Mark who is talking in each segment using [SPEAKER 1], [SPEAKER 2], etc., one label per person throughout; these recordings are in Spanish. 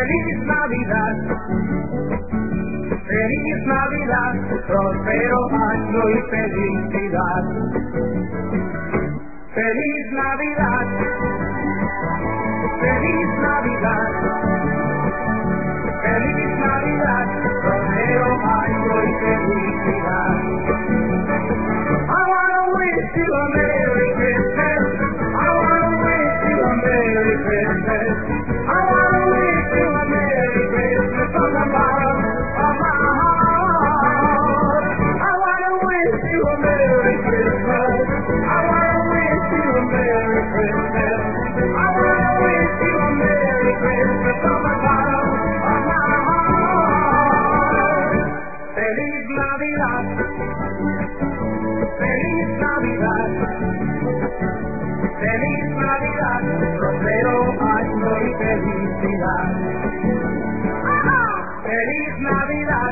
[SPEAKER 1] Feliz Navidad, feliz Navidad, próspero año y felicidad. Feliz Navidad, feliz Navidad, feliz Navidad, próspero año y felicidad. I wanna wish you a Merry Christmas. I wanna wish you a Merry Christmas. I wanna wish you a Merry Christmas from the bottom of my heart. I wanna wish you a Merry Christmas. I wanna wish you a Merry Christmas. I wanna wish you a Merry Christmas from the bottom of my heart. Feliz Navidad, feliz Navidad, feliz Navidad, próspero año y felicidad. Feliz Navidad,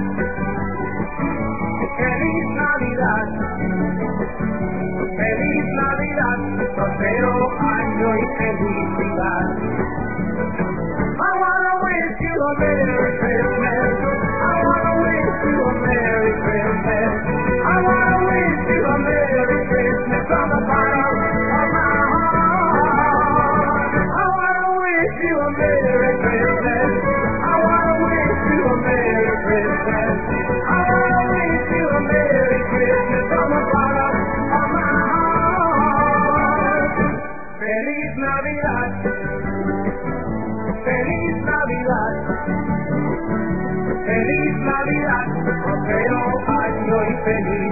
[SPEAKER 1] feliz Navidad, feliz Navidad, próspero año y felicidad. I wanna wish you a Merry Christmas. I wanna wish you a Merry Christmas. I wanna wish you a Merry Christmas from the bottom of my heart. I wanna wish you a Merry Christmas. I wanna wish you a Merry Christmas. I wanna wish you a Merry Christmas from the bottom of my heart. Feliz Navidad, feliz Navidad, feliz Navidad, próspero año y feliz.